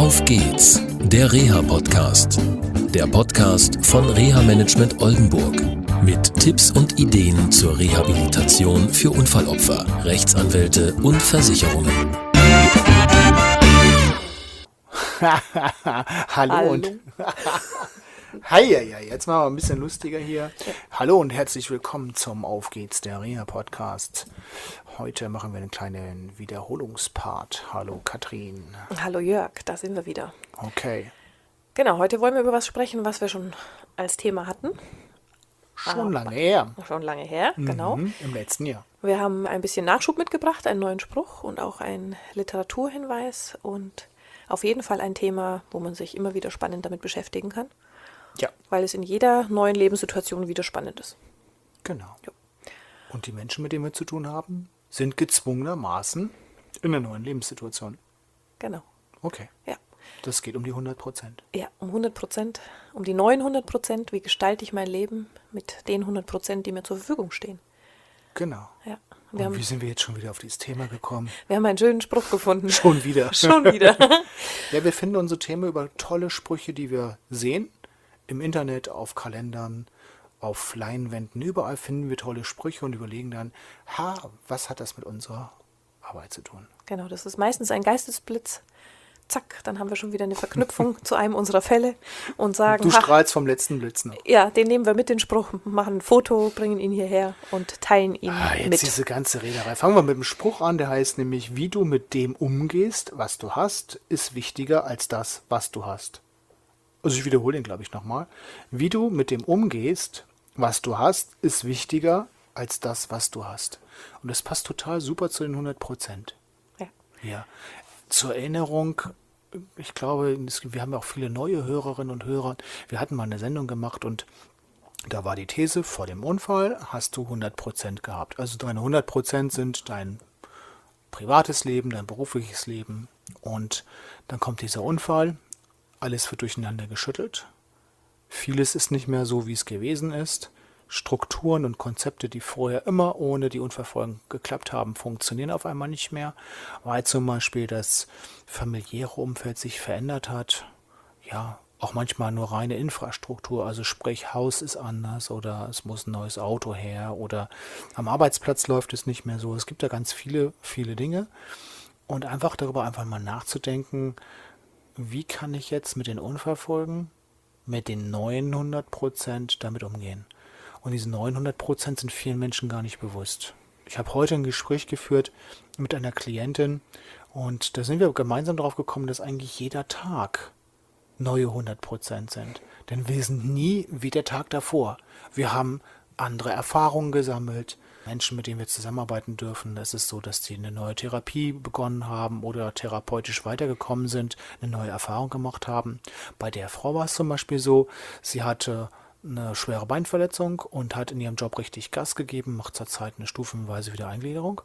Auf geht's, der Reha-Podcast. Der Podcast von Reha-Management Oldenburg. Mit Tipps und Ideen zur Rehabilitation für Unfallopfer, Rechtsanwälte und Versicherungen. Hallo und Hi, jetzt machen wir ein bisschen lustiger hier. Hallo und herzlich willkommen zum Auf geht's, der Reha-Podcast. Heute machen wir einen kleinen Wiederholungspart. Hallo Katrin. Hallo Jörg, da sind wir wieder. Okay. Genau, heute wollen wir über was sprechen, was wir schon als Thema hatten. Schon lange her. Schon lange her, genau. Im letzten Jahr. Wir haben ein bisschen Nachschub mitgebracht, einen neuen Spruch und auch einen Literaturhinweis und auf jeden Fall ein Thema, wo man sich immer wieder spannend damit beschäftigen kann. Ja. Weil es in jeder neuen Lebenssituation wieder spannend ist. Genau. Ja. Und die Menschen, mit denen wir zu tun haben, sind gezwungenermaßen in einer neuen Lebenssituation. Genau. Okay. Ja. Das geht um die 100%. Ja, um 100%, um die neuen 100%. Wie gestalte ich mein Leben mit den 100%, die mir zur Verfügung stehen? Genau. Ja. Und wie sind wir jetzt schon wieder auf dieses Thema gekommen? Wir haben einen schönen Spruch gefunden. Schon wieder. Schon wieder. Ja, wir finden unsere Themen über tolle Sprüche, die wir sehen. Im Internet, auf Kalendern, auf Leinwänden. Überall finden wir tolle Sprüche und überlegen dann, was hat das mit unserer Arbeit zu tun? Genau, das ist meistens ein Geistesblitz. Zack, dann haben wir schon wieder eine Verknüpfung zu einem unserer Fälle und sagen, Du strahlst vom letzten Blitz noch. Ja, den nehmen wir mit, den Spruch, machen ein Foto, bringen ihn hierher und teilen ihn Jetzt mit. diese ganze Rederei. Fangen wir mit dem Spruch an, der heißt nämlich, wie du mit dem umgehst, was du hast, ist wichtiger als das, was du hast. Also ich wiederhole den, glaube ich, nochmal. Wie du mit dem umgehst, was du hast, ist wichtiger als das, was du hast. Und das passt total super zu den 100%. Ja. Ja. Zur Erinnerung, ich glaube, wir haben ja auch viele neue Hörerinnen und Hörer. Wir hatten mal eine Sendung gemacht und da war die These, vor dem Unfall hast du 100% gehabt. Also deine 100% sind dein privates Leben, dein berufliches Leben. Und dann kommt dieser Unfall, alles wird durcheinander geschüttelt. Vieles ist nicht mehr so, wie es gewesen ist. Strukturen und Konzepte, die vorher immer ohne die Unfallfolgen geklappt haben, funktionieren auf einmal nicht mehr, weil zum Beispiel das familiäre Umfeld sich verändert hat. Ja, auch manchmal nur reine Infrastruktur, also sprich Haus ist anders oder es muss ein neues Auto her oder am Arbeitsplatz läuft es nicht mehr so. Es gibt da ganz viele, viele Dinge und darüber mal nachzudenken, wie kann ich jetzt mit den Unfallfolgen, mit den neuen 100% damit umgehen? Und diese 900% sind vielen Menschen gar nicht bewusst. Ich habe heute ein Gespräch geführt mit einer Klientin und da sind wir gemeinsam darauf gekommen, dass eigentlich jeder Tag neue 100% sind. Denn wir sind nie wie der Tag davor. Wir haben andere Erfahrungen gesammelt. Menschen, mit denen wir zusammenarbeiten dürfen, es ist so, dass die eine neue Therapie begonnen haben oder therapeutisch weitergekommen sind, eine neue Erfahrung gemacht haben. Bei der Frau war es zum Beispiel so, sie hatte eine schwere Beinverletzung und hat in ihrem Job richtig Gas gegeben, macht zurzeit eine stufenweise Wiedereingliederung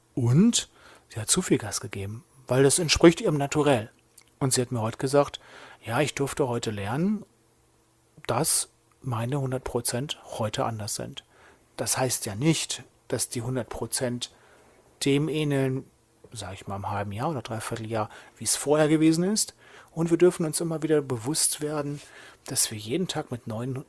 und sie hat zu viel Gas gegeben, weil das entspricht ihrem Naturell. Und sie hat mir heute gesagt, ja, ich durfte heute lernen, dass meine 100% heute anders sind. Das heißt ja nicht, dass die 100% dem ähneln, sage ich mal, im halben Jahr oder Dreivierteljahr, wie es vorher gewesen ist. Und wir dürfen uns immer wieder bewusst werden, dass wir jeden Tag mit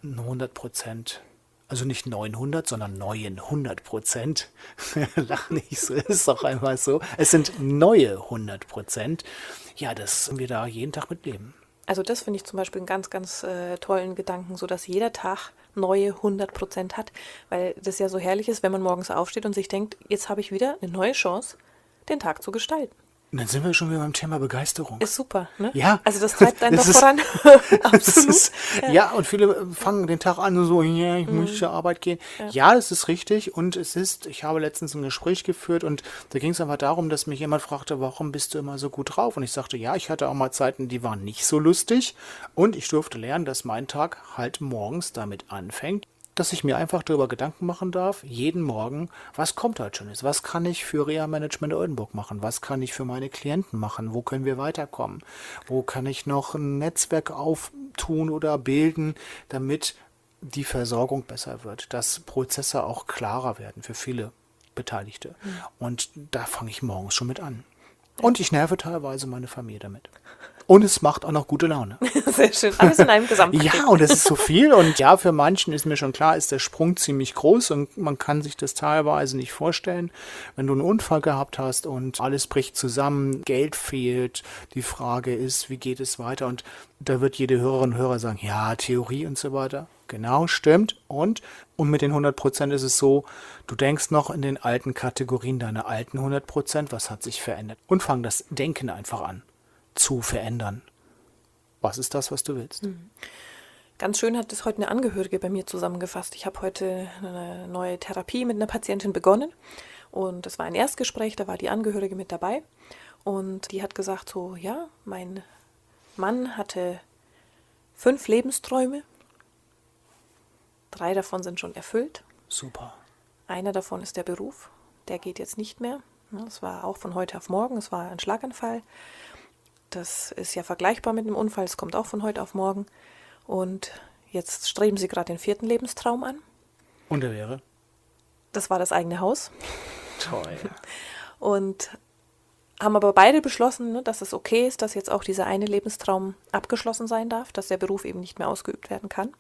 900%, also nicht 900, sondern neuen 100%, lach nicht so, ist doch einmal so, es sind neue 100%, ja, dass wir da jeden Tag mit leben. Also das finde ich zum Beispiel einen ganz, ganz tollen Gedanken, so dass jeder Tag neue 100% hat, weil das ja so herrlich ist, wenn man morgens aufsteht und sich denkt, jetzt habe ich wieder eine neue Chance, den Tag zu gestalten. Und dann sind wir schon wieder beim Thema Begeisterung. Ist super, ne? Ja. Also das treibt einen doch voran. Absolut. Ja, und viele fangen den Tag an so, ja, ich muss zur Arbeit gehen. Ja, das ist richtig und ich habe letztens ein Gespräch geführt und da ging es einfach darum, dass mich jemand fragte, warum bist du immer so gut drauf? Und ich sagte, ja, ich hatte auch mal Zeiten, die waren nicht so lustig und ich durfte lernen, dass mein Tag halt morgens damit anfängt, dass ich mir einfach darüber Gedanken machen darf, jeden Morgen, was kommt heute schon ist, was kann ich für Reha-Management Oldenburg machen, was kann ich für meine Klienten machen, wo können wir weiterkommen, wo kann ich noch ein Netzwerk auftun oder bilden, damit die Versorgung besser wird, dass Prozesse auch klarer werden für viele Beteiligte. Und da fange ich morgens schon mit an. Und ich nerve teilweise meine Familie damit. Und es macht auch noch gute Laune. Sehr schön. Alles in einem Gesamtpaket. Ja, und das ist so viel. Und ja, für manchen ist mir schon klar, ist der Sprung ziemlich groß und man kann sich das teilweise nicht vorstellen, wenn du einen Unfall gehabt hast und alles bricht zusammen, Geld fehlt. Die Frage ist, wie geht es weiter? Und da wird jede Hörerin und Hörer sagen, ja, Theorie und so weiter. Genau, stimmt. Und mit den 100% ist es so, du denkst noch in den alten Kategorien, deine alten 100%, was hat sich verändert? Und fang das Denken einfach an zu verändern. Was ist das, was du willst? Ganz schön hat es heute eine Angehörige bei mir zusammengefasst. Ich habe heute eine neue Therapie mit einer Patientin begonnen und es war ein Erstgespräch, da war die Angehörige mit dabei und die hat gesagt so, ja, mein Mann hatte 5 Lebensträume, 3 davon sind schon erfüllt. Super. Einer davon ist der Beruf, der geht jetzt nicht mehr. Das war auch von heute auf morgen, es war ein Schlaganfall. Das ist ja vergleichbar mit einem Unfall, es kommt auch von heute auf morgen. Und jetzt streben sie gerade den 4. Lebenstraum an. Und der wäre? Das war das eigene Haus. Toll. Und haben aber beide beschlossen, ne, dass es okay ist, dass jetzt auch dieser eine Lebenstraum abgeschlossen sein darf, dass der Beruf eben nicht mehr ausgeübt werden kann.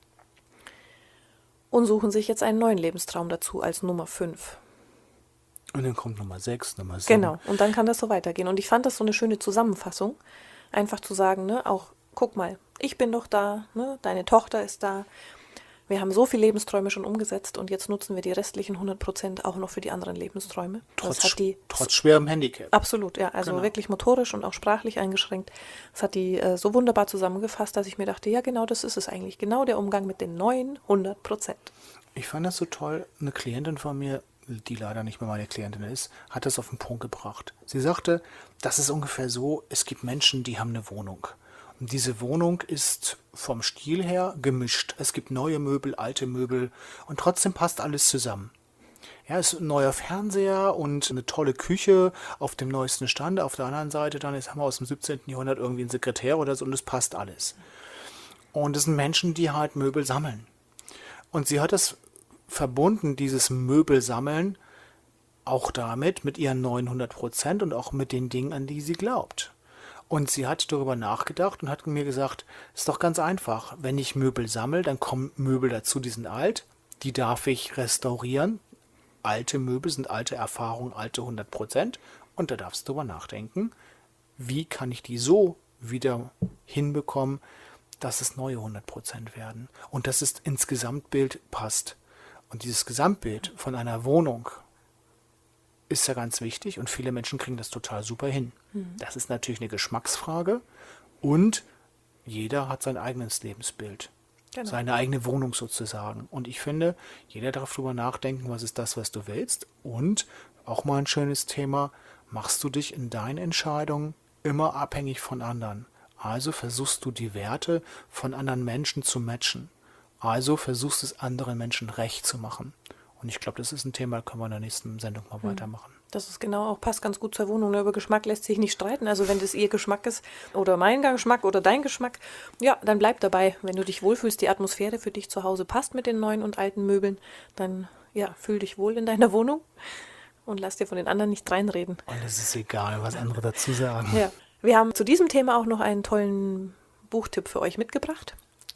Und suchen sich jetzt einen neuen Lebenstraum dazu als Nummer 5. Und dann kommt Nummer 6, Nummer 7. Genau, und dann kann das so weitergehen. Und ich fand das so eine schöne Zusammenfassung, einfach zu sagen, ne, auch, guck mal, ich bin doch da, ne, deine Tochter ist da. Wir haben so viele Lebensträume schon umgesetzt und jetzt nutzen wir die restlichen 100% auch noch für die anderen Lebensträume. Das hat die Trotz schwerem Handicap. absolut, ja, also Genau. wirklich motorisch und auch sprachlich eingeschränkt. Das hat die so wunderbar zusammengefasst, dass ich mir dachte, ja genau, das ist es eigentlich, genau der Umgang mit den neuen 100%. Ich fand das so toll. Eine Klientin von mir, die leider nicht mehr meine Klientin ist, hat das auf den Punkt gebracht. Sie sagte, das ist ungefähr so, es gibt Menschen, die haben eine Wohnung. Und diese Wohnung ist vom Stil her gemischt. Es gibt neue Möbel, alte Möbel und trotzdem passt alles zusammen. Ja, es ist ein neuer Fernseher und eine tolle Küche auf dem neuesten Stand. Auf der anderen Seite dann haben wir aus dem 17. Jahrhundert irgendwie einen Sekretär oder so und es passt alles. Und es sind Menschen, die halt Möbel sammeln. Und sie hat das verbunden, dieses Möbelsammeln, auch damit, mit ihren 900% und auch mit den Dingen, an die sie glaubt. Und sie hat darüber nachgedacht und hat mir gesagt, ist doch ganz einfach, wenn ich Möbel sammle, dann kommen Möbel dazu, die sind alt, die darf ich restaurieren. Alte Möbel sind alte Erfahrungen, alte 100%. Und da darfst du drüber nachdenken, wie kann ich die so wieder hinbekommen, dass es neue 100% werden und dass es ins Gesamtbild passt. Und dieses Gesamtbild von einer Wohnung ist ja ganz wichtig und viele Menschen kriegen das total super hin. Das ist natürlich eine Geschmacksfrage und jeder hat sein eigenes Lebensbild, Genau. seine eigene Wohnung sozusagen. Und ich finde, jeder darf darüber nachdenken, was ist das, was du willst. Und auch mal ein schönes Thema, machst du dich in deinen Entscheidungen immer abhängig von anderen. Also versuchst du die Werte von anderen Menschen zu matchen. Also versuchst es anderen Menschen recht zu machen. Und ich glaube, das ist ein Thema, da können wir in der nächsten Sendung mal weitermachen. Das ist genau auch, passt ganz gut zur Wohnung. Über Geschmack lässt sich nicht streiten. Also wenn das ihr Geschmack ist oder mein Geschmack oder dein Geschmack, ja, dann bleib dabei. Wenn du dich wohlfühlst, die Atmosphäre für dich zu Hause passt mit den neuen und alten Möbeln, dann ja, fühl dich wohl in deiner Wohnung und lass dir von den anderen nicht reinreden. Und es ist egal, was andere dazu sagen. Ja. Wir haben zu diesem Thema auch noch einen tollen Buchtipp für euch mitgebracht.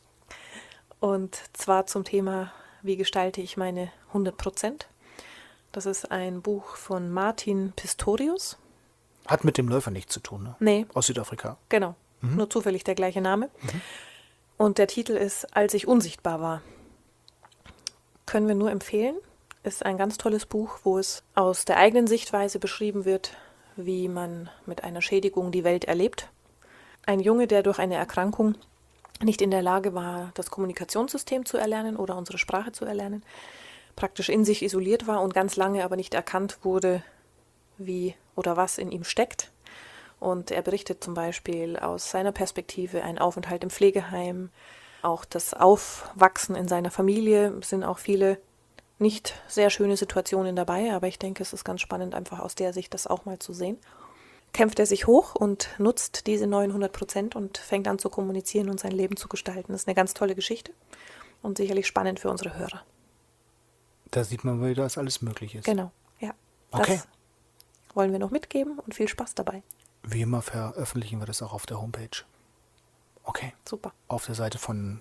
Und zwar zum Thema, wie gestalte ich meine 100%. Das ist ein Buch von Martin Pistorius. Hat mit dem Läufer nichts zu tun, ne? Nee, Aus Südafrika. genau. Nur zufällig der gleiche Name. Und der Titel ist Als ich unsichtbar war. Können wir nur empfehlen. Ist ein ganz tolles Buch, wo es aus der eigenen Sichtweise beschrieben wird, wie man mit einer Schädigung die Welt erlebt. Ein Junge, der durch eine Erkrankung nicht in der Lage war, das Kommunikationssystem zu erlernen oder unsere Sprache zu erlernen, praktisch in sich isoliert war und ganz lange aber nicht erkannt wurde, wie oder was in ihm steckt. Und er berichtet zum Beispiel aus seiner Perspektive einen Aufenthalt im Pflegeheim, auch das Aufwachsen in seiner Familie, sind auch viele nicht sehr schöne Situationen dabei, aber ich denke, es ist ganz spannend, einfach aus der Sicht das auch mal zu sehen. Kämpft er sich hoch und nutzt diese 900% und fängt an zu kommunizieren und sein Leben zu gestalten. Das ist eine ganz tolle Geschichte und sicherlich spannend für unsere Hörer. Da sieht man wieder, dass alles möglich ist. Genau, ja. Okay. Das wollen wir noch mitgeben und viel Spaß dabei. Wie immer veröffentlichen wir das auch auf der Homepage. Okay. Super. Auf der Seite von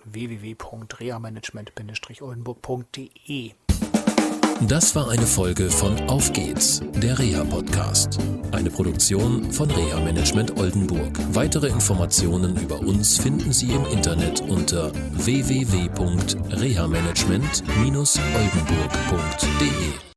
www.rehamanagement-oldenburg.de. Das war eine Folge von Auf geht's, der Reha-Podcast. Eine Produktion von Reha Management Oldenburg. Weitere Informationen über uns finden Sie im Internet unter www.rehamanagement-oldenburg.de.